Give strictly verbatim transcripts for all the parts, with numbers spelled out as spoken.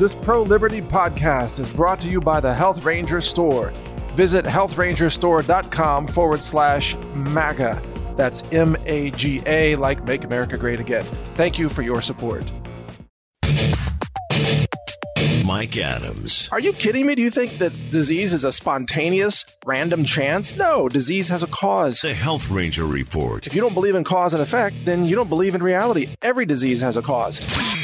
This pro-liberty podcast is brought to you by the Health Ranger Store. Visit health ranger store dot com forward slash MAGA. That's M A G A, like Make America Great Again. Thank you for your support. Mike Adams. Are you kidding me? Do you think that disease is a spontaneous, random chance? No, disease has a cause. The Health Ranger Report. If you don't believe in cause and effect, then you don't believe in reality. Every disease has a cause.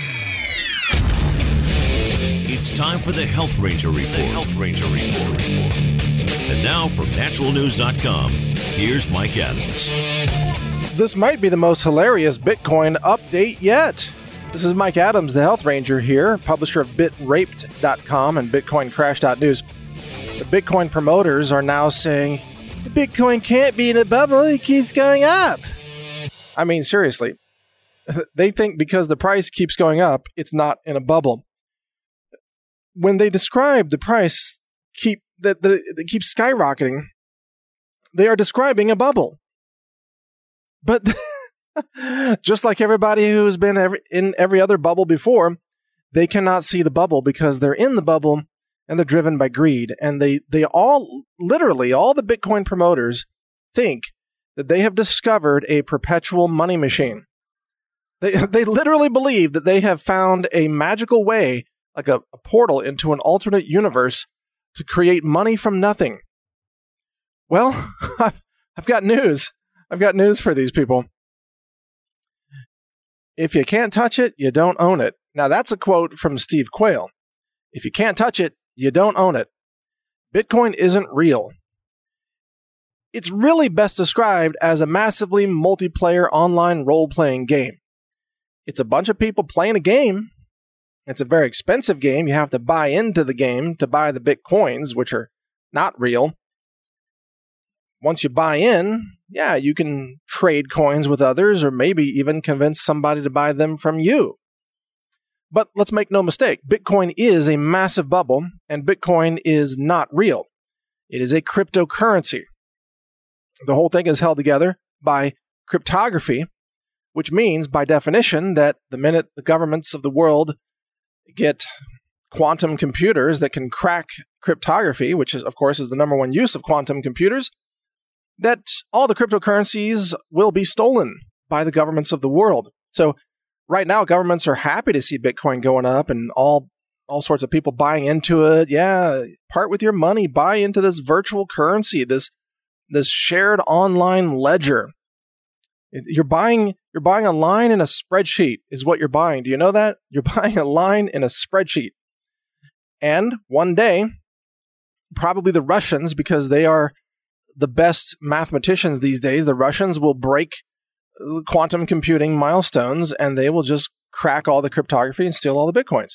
It's time for the Health Ranger Report. The Health Ranger Report. And now from natural news dot com, here's Mike Adams. This might be the most hilarious Bitcoin update yet. This is Mike Adams, the Health Ranger here, publisher of bit raped dot com and bitcoin crash dot news. The Bitcoin promoters are now saying, Bitcoin can't be in a bubble, it keeps going up. I mean, seriously. They think because the price keeps going up, it's not in a bubble. When they describe the price keep that, that it keeps skyrocketing, they are describing a bubble. But just like everybody who's been every, in every other bubble before, they cannot see the bubble because they're in the bubble and they're driven by greed. And they, they all, literally, all the Bitcoin promoters think that they have discovered a perpetual money machine. They, they literally believe that they have found a magical way, like a, a portal into an alternate universe, to create money from nothing. Well, I've got news. I've got news for these people. If you can't touch it, you don't own it. Now, that's a quote from Steve Quayle. If you can't touch it, you don't own it. Bitcoin isn't real. It's really best described as a massively multiplayer online role-playing game. It's a bunch of people playing a game. It's a very expensive game. You have to buy into the game to buy the Bitcoins, which are not real. Once you buy in, yeah, you can trade coins with others or maybe even convince somebody to buy them from you. But let's make no mistake, Bitcoin is a massive bubble and Bitcoin is not real. It is a cryptocurrency. The whole thing is held together by cryptography, which means by definition that the minute the governments of the world get quantum computers that can crack cryptography, which is, of course, is the number one use of quantum computers, that all the cryptocurrencies will be stolen by the governments of the world. So right now, governments are happy to see Bitcoin going up and all all sorts of people buying into it. Yeah, part with your money, buy into this virtual currency, this this shared online ledger. You're buying you're buying a line in a spreadsheet is what you're buying. Do you know that? You're buying a line in a spreadsheet. And one day, probably the Russians, because they are the best mathematicians these days, the Russians will break quantum computing milestones and they will just crack all the cryptography and steal all the Bitcoins.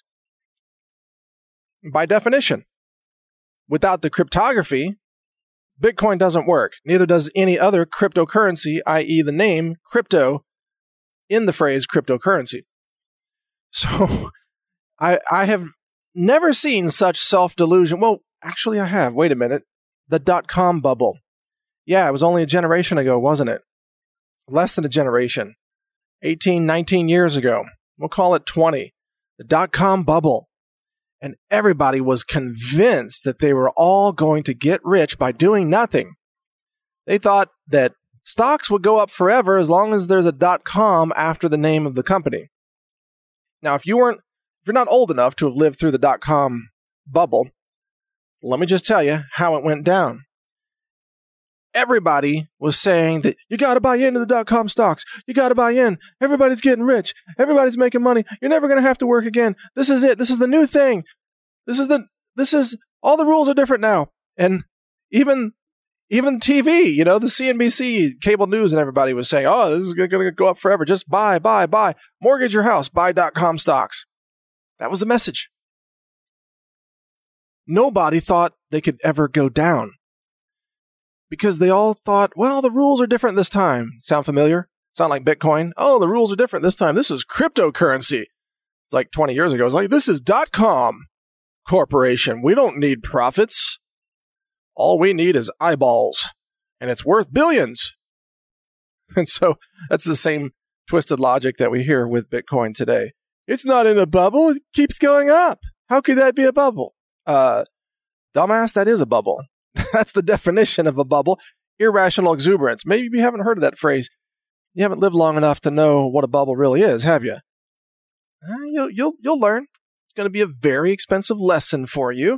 By definition, without the cryptography, Bitcoin doesn't work. Neither does any other cryptocurrency, that is the name crypto in the phrase cryptocurrency. So I, I have never seen such self-delusion. Well, actually I have. Wait a minute. The dot-com bubble. Yeah, it was only a generation ago, wasn't it? Less than a generation. eighteen, nineteen years ago. We'll call it twenty. The dot-com bubble. And everybody was convinced that they were all going to get rich by doing nothing. They thought that stocks would go up forever as long as there's a dot-com after the name of the company. Now, if you weren't, if you're not old enough to have lived through the dot-com bubble, let me just tell you how it went down. Everybody was saying that you got to buy into the dot-com stocks. You got to buy in. Everybody's getting rich. Everybody's making money. You're never going to have to work again. This is it. This is the new thing. This is the, this is, all the rules are different now. And even, even T V, you know, the C N B C, cable news and everybody was saying, oh, this is going to go up forever. Just buy, buy, buy. Mortgage your house. Buy dot-com stocks. That was the message. Nobody thought they could ever go down. Because they all thought, well, the rules are different this time. Sound familiar? Sound like Bitcoin? Oh, the rules are different this time. This is cryptocurrency. It's like twenty years ago. It's like, this is dot-com corporation. We don't need profits. All we need is eyeballs. And it's worth billions. And so that's the same twisted logic that we hear with Bitcoin today. It's not in a bubble. It keeps going up. How could that be a bubble? Uh, dumbass, that is a bubble. That's the definition of a bubble. Irrational exuberance. Maybe you haven't heard of that phrase. You haven't lived long enough to know what a bubble really is, have you? Uh, you'll, you'll, you'll learn. It's going to be a very expensive lesson for you.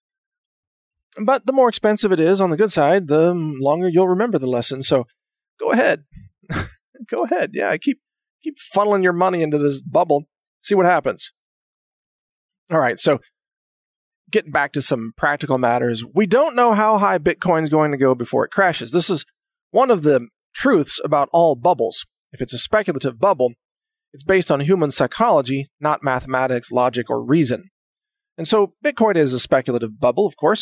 But the more expensive it is on the good side, the longer you'll remember the lesson. So go ahead. Go ahead. Yeah, keep keep funneling your money into this bubble. See what happens. All right, so getting back to some practical matters. We don't know how high Bitcoin's going to go before it crashes. This is one of the truths about all bubbles. If it's a speculative bubble, it's based on human psychology, not mathematics, logic, or reason. And so Bitcoin is a speculative bubble, of course,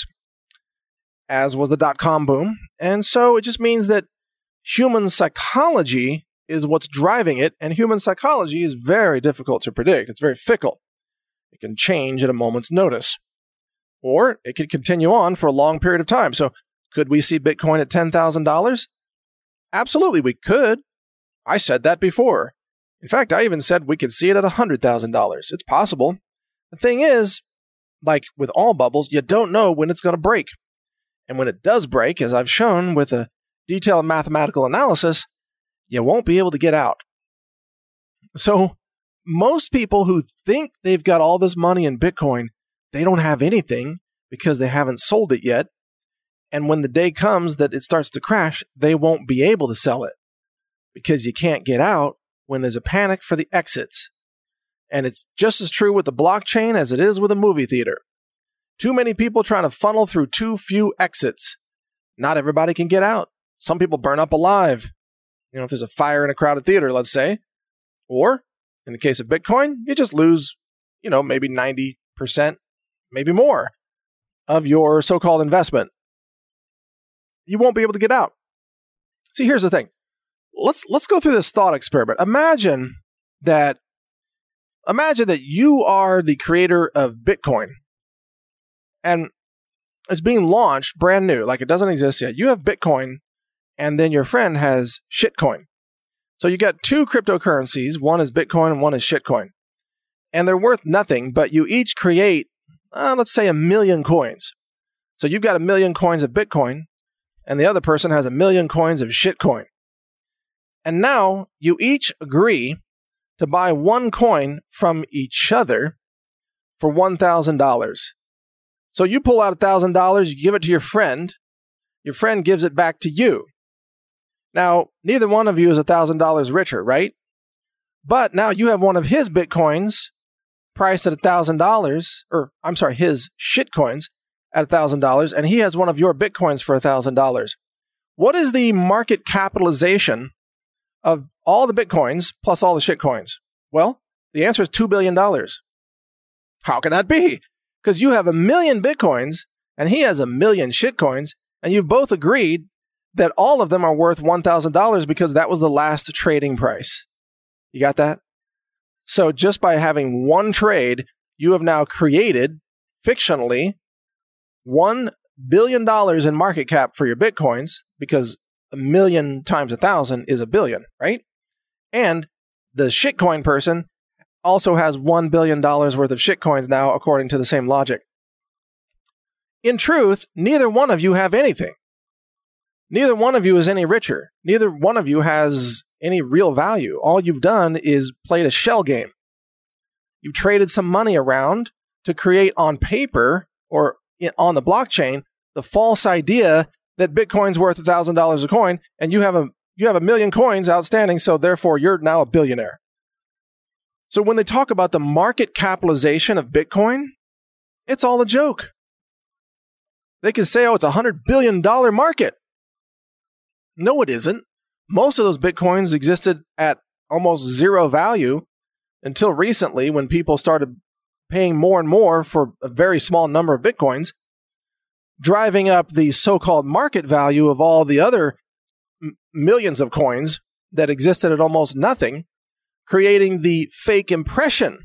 as was the dot-com boom. And so it just means that human psychology is what's driving it, and human psychology is very difficult to predict. It's very fickle. It can change at a moment's notice. Or it could continue on for a long period of time. So could we see Bitcoin at ten thousand dollars? Absolutely, we could. I said that before. In fact, I even said we could see it at one hundred thousand dollars. It's possible. The thing is, like with all bubbles, you don't know when it's going to break. And when it does break, as I've shown with a detailed mathematical analysis, you won't be able to get out. So most people who think they've got all this money in Bitcoin, they don't have anything because they haven't sold it yet. And when the day comes that it starts to crash, they won't be able to sell it because you can't get out when there's a panic for the exits. And it's just as true with the blockchain as it is with a movie theater. Too many people trying to funnel through too few exits. Not everybody can get out. Some people burn up alive. You know, if there's a fire in a crowded theater, let's say. Or, in the case of Bitcoin, you just lose, you know, maybe ninety percent, maybe more of your so-called investment. You won't be able to get out. See, here's the thing. Let's let's go through this thought experiment. Imagine that imagine that you are the creator of Bitcoin. And it's being launched brand new, like it doesn't exist yet. You have Bitcoin, and then your friend has shitcoin. So you got two cryptocurrencies. One is Bitcoin and one is shitcoin. And they're worth nothing, but you each create, uh, let's say, a million coins. So you've got a million coins of Bitcoin, and the other person has a million coins of shitcoin. And now you each agree to buy one coin from each other for one thousand dollars. So you pull out one thousand dollars, you give it to your friend, your friend gives it back to you. Now, neither one of you is one thousand dollars richer, right? But now you have one of his Bitcoins priced at one thousand dollars, or I'm sorry, his shitcoins at one thousand dollars, and he has one of your Bitcoins for one thousand dollars. What is the market capitalization of all the Bitcoins plus all the shitcoins? Well, the answer is two billion dollars. How can that be? Because you have a million Bitcoins and he has a million shitcoins, and you've both agreed that all of them are worth one thousand dollars because that was the last trading price. You got that? So just by having one trade, you have now created, fictionally, one billion dollars in market cap for your Bitcoins, because a million times a thousand is a billion, right? And the shitcoin person also has one billion dollars worth of shitcoins now, according to the same logic. In truth, neither one of you have anything. Neither one of you is any richer. Neither one of you has any real value. All you've done is played a shell game. You've traded some money around to create on paper or on the blockchain the false idea that Bitcoin's worth one thousand dollars a coin, and you have a you have a million coins outstanding, so therefore you're now a billionaire. So when they talk about the market capitalization of Bitcoin, it's all a joke. They can say, oh, it's a one hundred billion dollars market. No, it isn't. Most of those Bitcoins existed at almost zero value until recently, when people started paying more and more for a very small number of Bitcoins, driving up the so-called market value of all the other m- millions of coins that existed at almost nothing, creating the fake impression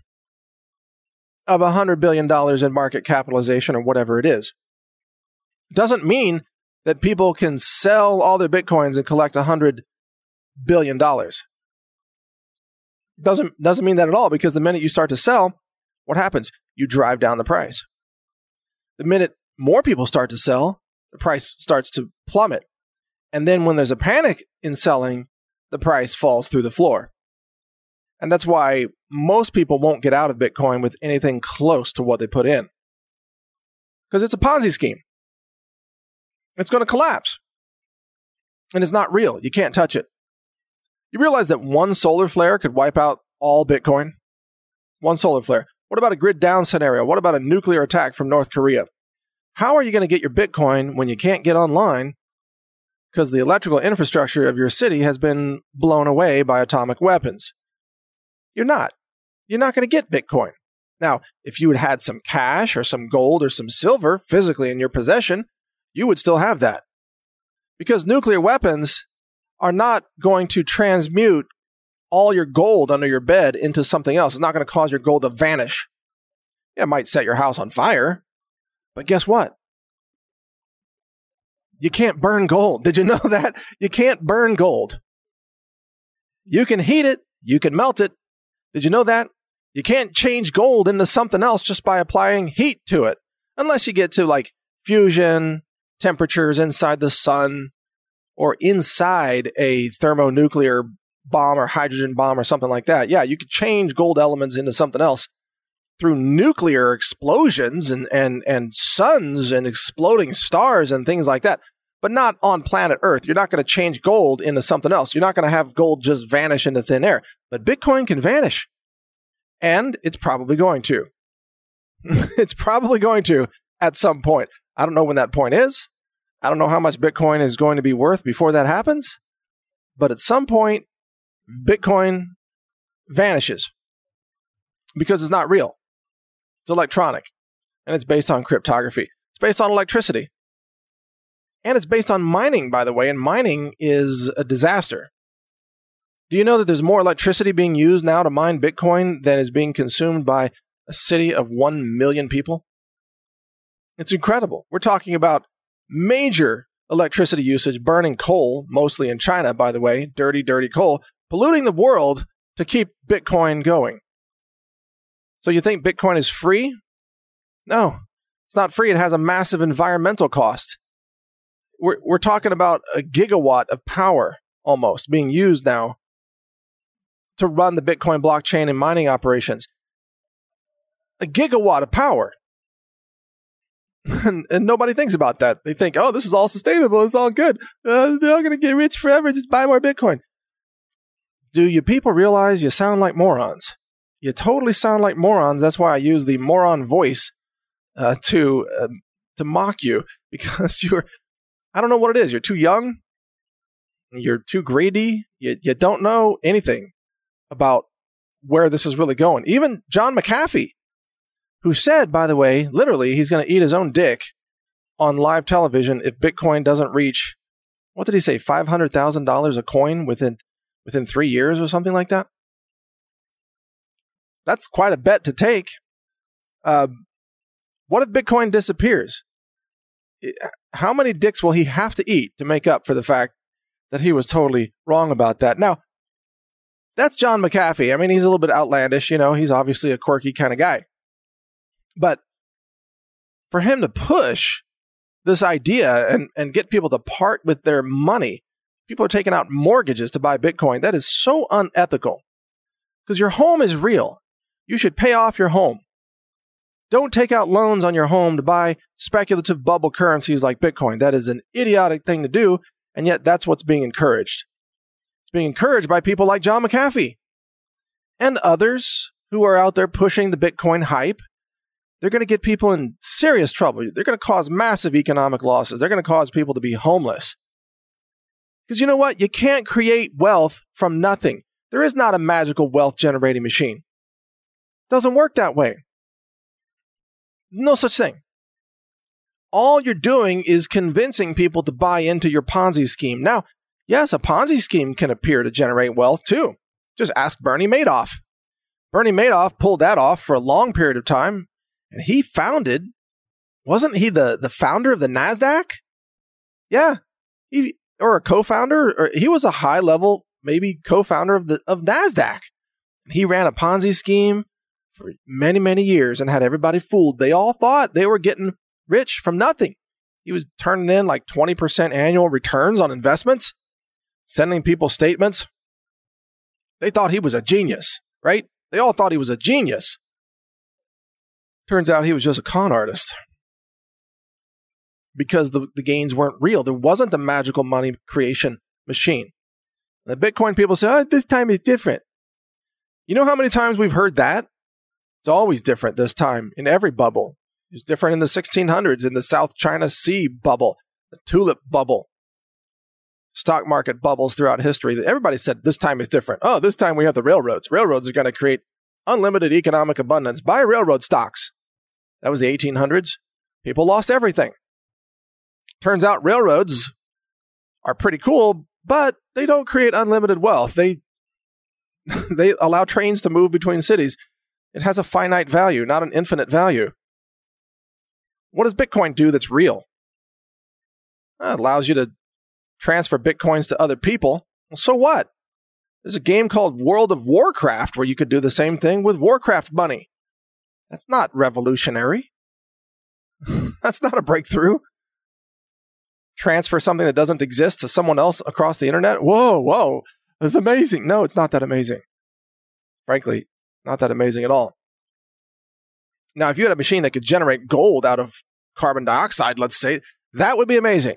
of one hundred billion dollars in market capitalization or whatever it is. Doesn't mean that people can sell all their Bitcoins and collect one hundred billion dollars. Doesn't, doesn't mean that at all, because the minute you start to sell, what happens? You drive down the price. The minute more people start to sell, the price starts to plummet. And then when there's a panic in selling, the price falls through the floor. And that's why most people won't get out of Bitcoin with anything close to what they put in. Because it's a Ponzi scheme. It's going to collapse. And it's not real. You can't touch it. You realize that one solar flare could wipe out all Bitcoin? One solar flare. What about a grid down scenario? What about a nuclear attack from North Korea? How are you going to get your Bitcoin when you can't get online because the electrical infrastructure of your city has been blown away by atomic weapons? You're not. You're not going to get Bitcoin. Now, if you had had some cash or some gold or some silver physically in your possession, you would still have that. Because nuclear weapons are not going to transmute all your gold under your bed into something else. It's not going to cause your gold to vanish. It might set your house on fire, but guess what? You can't burn gold. Did you know that? You can't burn gold. You can heat it. You can melt it. Did you know that? You can't change gold into something else just by applying heat to it. Unless you get to like fusion, temperatures inside the sun, or inside a thermonuclear bomb or hydrogen bomb or something like that. Yeah, you could change gold elements into something else through nuclear explosions and, and, and suns and exploding stars and things like that, but not on planet Earth. You're not going to change gold into something else. You're not going to have gold just vanish into thin air. But Bitcoin can vanish. And it's probably going to. It's probably going to at some point. I don't know when that point is. I don't know how much Bitcoin is going to be worth before that happens. But at some point, Bitcoin vanishes because it's not real. It's electronic. And it's based on cryptography. It's based on electricity. And it's based on mining, by the way. And mining is a disaster. Do you know that there's more electricity being used now to mine Bitcoin than is being consumed by a city of one million people? It's incredible. We're talking about major electricity usage, burning coal, mostly in China, by the way, dirty, dirty coal, polluting the world to keep Bitcoin going. So you think Bitcoin is free? No, it's not free. It has a massive environmental cost. We're, we're talking about a gigawatt of power almost being used now to run the Bitcoin blockchain and mining operations. A gigawatt of power. And, and nobody thinks about that. They think, oh, this is all sustainable. It's all good. Uh, they're all going to get rich forever. Just buy more Bitcoin. Do you people realize you sound like morons? You totally sound like morons. That's why I use the moron voice uh, to uh, to mock you, because you're, I don't know what it is. You're too young. You're too greedy. You, you don't know anything about where this is really going. Even John McAfee, who said, by the way, literally, he's going to eat his own dick on live television if Bitcoin doesn't reach, what did he say, five hundred thousand dollars a coin within within three years or something like that? That's quite a bet to take. Uh, what if Bitcoin disappears? How many dicks will he have to eat to make up for the fact that he was totally wrong about that? Now, that's John McAfee. I mean, he's a little bit outlandish. You know, he's obviously a quirky kind of guy. But for him to push this idea and, and get people to part with their money, people are taking out mortgages to buy Bitcoin. That is so unethical. Because your home is real. You should pay off your home. Don't take out loans on your home to buy speculative bubble currencies like Bitcoin. That is an idiotic thing to do, and yet that's what's being encouraged. It's being encouraged by people like John McAfee and others who are out there pushing the Bitcoin hype. They're going to get people in serious trouble. They're going to cause massive economic losses. They're going to cause people to be homeless. Because you know what? You can't create wealth from nothing. There is not a magical wealth generating machine. It doesn't work that way. No such thing. All you're doing is convincing people to buy into your Ponzi scheme. Now, yes, a Ponzi scheme can appear to generate wealth too. Just ask Bernie Madoff. Bernie Madoff pulled that off for a long period of time. And he founded, wasn't he the, the founder of the NASDAQ? Yeah. He, or a co-founder, or he was a high level, maybe co-founder of the of NASDAQ. He ran a Ponzi scheme for many, many years and had everybody fooled. They all thought they were getting rich from nothing. He was turning in like twenty percent annual returns on investments, sending people statements. They thought he was a genius, right? They all thought he was a genius. Turns out he was just a con artist because the, the gains weren't real. There wasn't a magical money creation machine. The Bitcoin people say, oh, this time is different. You know how many times we've heard that? It's always different this time in every bubble. It was different in the sixteen hundreds, in the South China Sea bubble, the tulip bubble, stock market bubbles throughout history. Everybody said this time is different. Oh, this time we have the railroads. Railroads are going to create unlimited economic abundance. Buy railroad stocks. That was the eighteen hundreds. People lost everything. Turns out railroads are pretty cool, but they don't create unlimited wealth. They they allow trains to move between cities. It has a finite value, not an infinite value. What does Bitcoin do that's real? Well, it allows you to transfer Bitcoins to other people. Well, so what? There's a game called World of Warcraft where you could do the same thing with Warcraft money. That's not revolutionary. That's not a breakthrough. Transfer something that doesn't exist to someone else across the internet? Whoa, whoa, that's amazing. No, it's not that amazing. Frankly, not that amazing at all. Now, if you had a machine that could generate gold out of carbon dioxide, let's say, that would be amazing.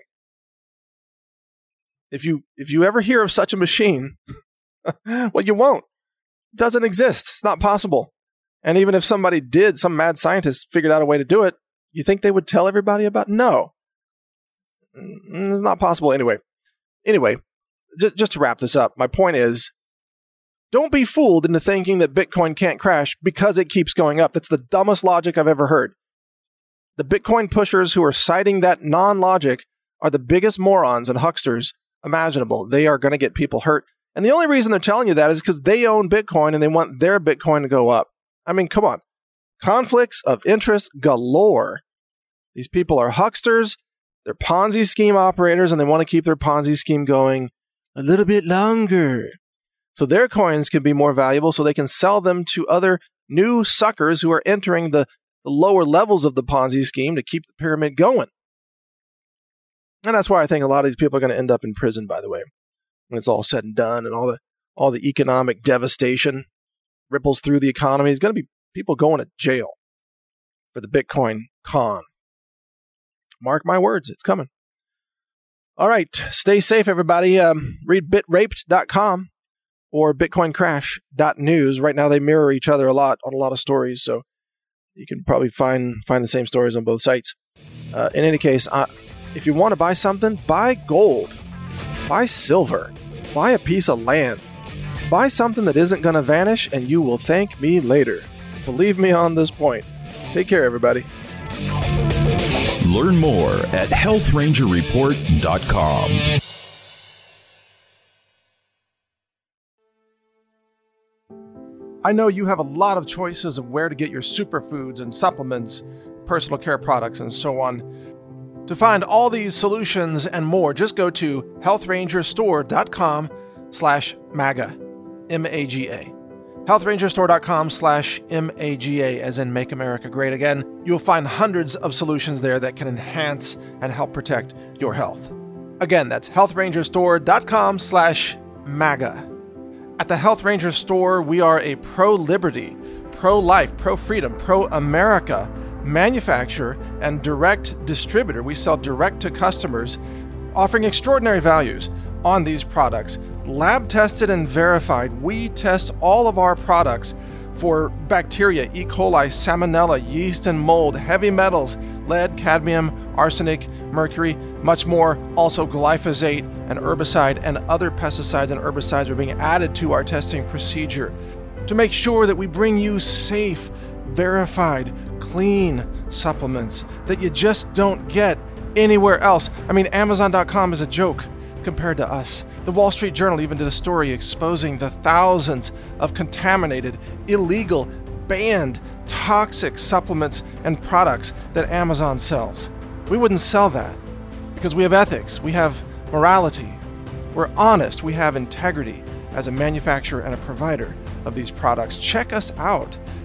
If you if you ever hear of such a machine, well, you won't. It doesn't exist. It's not possible. And even if somebody did, some mad scientist figured out a way to do it, you think they would tell everybody about it? No. It's not possible anyway. Anyway, j- just to wrap this up, my point is, don't be fooled into thinking that Bitcoin can't crash because it keeps going up. That's the dumbest logic I've ever heard. The Bitcoin pushers who are citing that non-logic are the biggest morons and hucksters imaginable. They are going to get people hurt. And the only reason they're telling you that is because they own Bitcoin and they want their Bitcoin to go up. I mean, come on. Conflicts of interest galore. These people are hucksters. They're Ponzi scheme operators, and they want to keep their Ponzi scheme going a little bit longer. So their coins can be more valuable so they can sell them to other new suckers who are entering the, the lower levels of the Ponzi scheme to keep the pyramid going. And that's why I think a lot of these people are going to end up in prison, by the way, when it's all said and done and all the all the economic devastation ripples through the economy. There's going to be people going to jail for the Bitcoin con. Mark my words, it's coming. All right, stay safe, everybody. Um, read bit raped dot com or bitcoin crash dot news. Right now, they mirror each other a lot on a lot of stories, so you can probably find find the same stories on both sites. Uh, in any case, uh, if you want to buy something, buy gold, buy silver, buy a piece of land, buy something that isn't going to vanish, and you will thank me later. Believe me on this point. Take care, everybody. Learn more at health ranger report dot com. I know you have a lot of choices of where to get your superfoods and supplements, personal care products, and so on. To find all these solutions and more, just go to health ranger store dot com slash MAGA, M A G A. health ranger store dot com slash M A G A, as in Make America Great Again. You'll find hundreds of solutions there that can enhance and help protect your health. Again, that's health ranger store dot com slash MAGA. At the Health Ranger Store, we are a pro-liberty, pro-life, pro-freedom, pro-America manufacturer and direct distributor. We sell direct to customers, offering extraordinary values on these products. Lab tested and verified. We test all of our products for bacteria, E. coli, salmonella, yeast and mold, heavy metals, lead, cadmium, arsenic, mercury, much more. Also glyphosate, an herbicide, and other pesticides and herbicides are being added to our testing procedure to make sure that we bring you safe, verified, clean supplements that you just don't get anywhere else. I mean, Amazon dot com is a joke compared to us. The Wall Street Journal even did a story exposing the thousands of contaminated, illegal, banned, toxic supplements and products that Amazon sells. We wouldn't sell that because we have ethics, we have morality, we're honest, we have integrity as a manufacturer and a provider of these products. Check us out.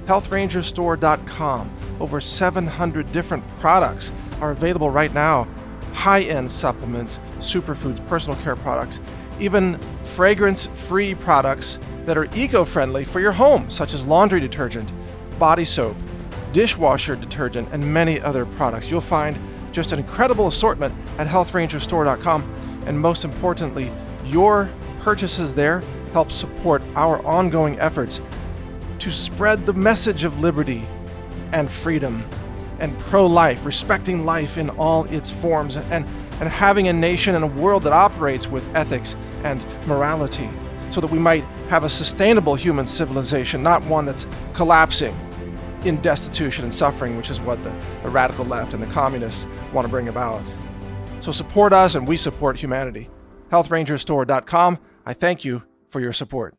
health ranger store dot com. Over seven hundred different products are available right now. High-end supplements, superfoods, personal care products, even fragrance-free products that are eco-friendly for your home, such as laundry detergent, body soap, dishwasher detergent, and many other products. You'll find just an incredible assortment at health ranger store dot com. And most importantly, your purchases there help support our ongoing efforts to spread the message of liberty and freedom and pro-life, respecting life in all its forms, and, and having a nation and a world that operates with ethics and morality, so that we might have a sustainable human civilization, not one that's collapsing in destitution and suffering, which is what the, the radical left and the communists want to bring about. So support us, and we support humanity. health ranger store dot com. I thank you for your support.